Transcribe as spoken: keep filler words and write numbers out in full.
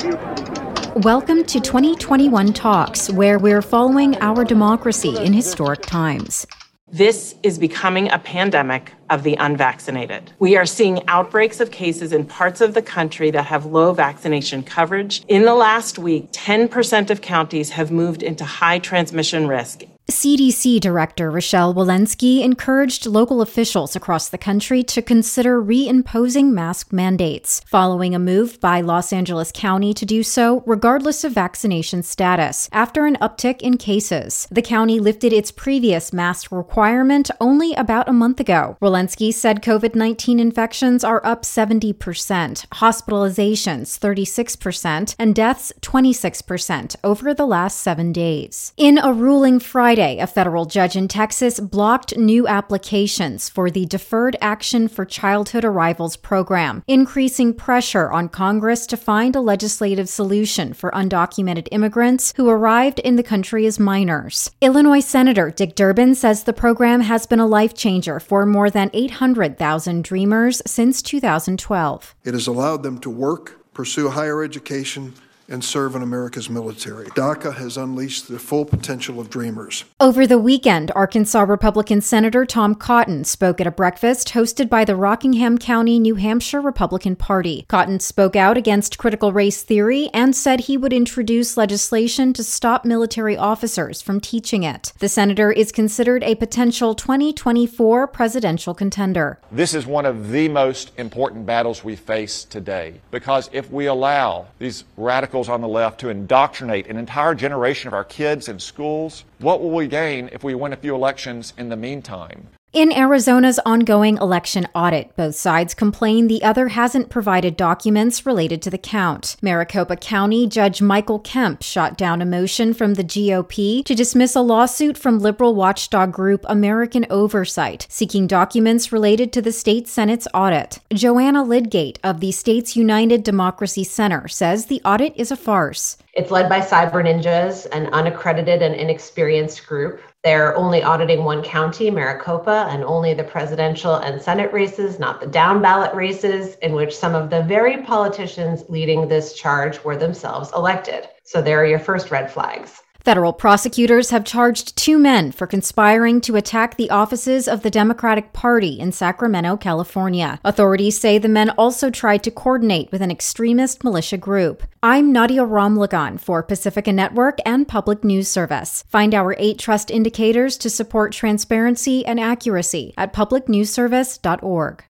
Welcome to twenty twenty-one Talks, where we're following our democracy in historic times. This is becoming a pandemic of the unvaccinated. We are seeing outbreaks of cases in parts of the country that have low vaccination coverage. In the last week, ten percent of counties have moved into high transmission risk. C D C Director Rochelle Walensky encouraged local officials across the country to consider reimposing mask mandates, following a move by Los Angeles County to do so regardless of vaccination status, after an uptick in cases. The county lifted its previous mask requirement only about a month ago. Walensky said COVID nineteen infections are up seventy percent, hospitalizations thirty-six percent, and deaths twenty-six percent over the last seven days. In a ruling Friday, a federal judge in Texas blocked new applications for the Deferred Action for Childhood Arrivals program, increasing pressure on Congress to find a legislative solution for undocumented immigrants who arrived in the country as minors. Illinois Senator Dick Durbin says the program has been a life changer for more than eight hundred thousand Dreamers since two thousand twelve. It has allowed them to work, pursue higher education, and serve in America's military. DACA has unleashed the full potential of Dreamers. Over the weekend, Arkansas Republican Senator Tom Cotton spoke at a breakfast hosted by the Rockingham County, New Hampshire Republican Party. Cotton spoke out against critical race theory and said he would introduce legislation to stop military officers from teaching it. The senator is considered a potential twenty twenty-four presidential contender. This is one of the most important battles we face today, because if we allow these radical on the left to indoctrinate an entire generation of our kids in schools, what will we gain if we win a few elections in the meantime? In Arizona's ongoing election audit, both sides complain the other hasn't provided documents related to the count. Maricopa County Judge Michael Kemp shot down a motion from the G O P to dismiss a lawsuit from liberal watchdog group American Oversight, seeking documents related to the state Senate's audit. Joanna Lidgate of the state's United Democracy Center says the audit is a farce. It's led by cyber ninjas, an unaccredited and inexperienced group. They're only auditing one county, Maricopa, and only the presidential and Senate races, not the down ballot races, in which some of the very politicians leading this charge were themselves elected. So there are your first red flags. Federal prosecutors have charged two men for conspiring to attack the offices of the Democratic Party in Sacramento, California. Authorities say the men also tried to coordinate with an extremist militia group. I'm Nadia Ramlagan for Pacifica Network and Public News Service. Find our eight trust indicators to support transparency and accuracy at public news service dot org.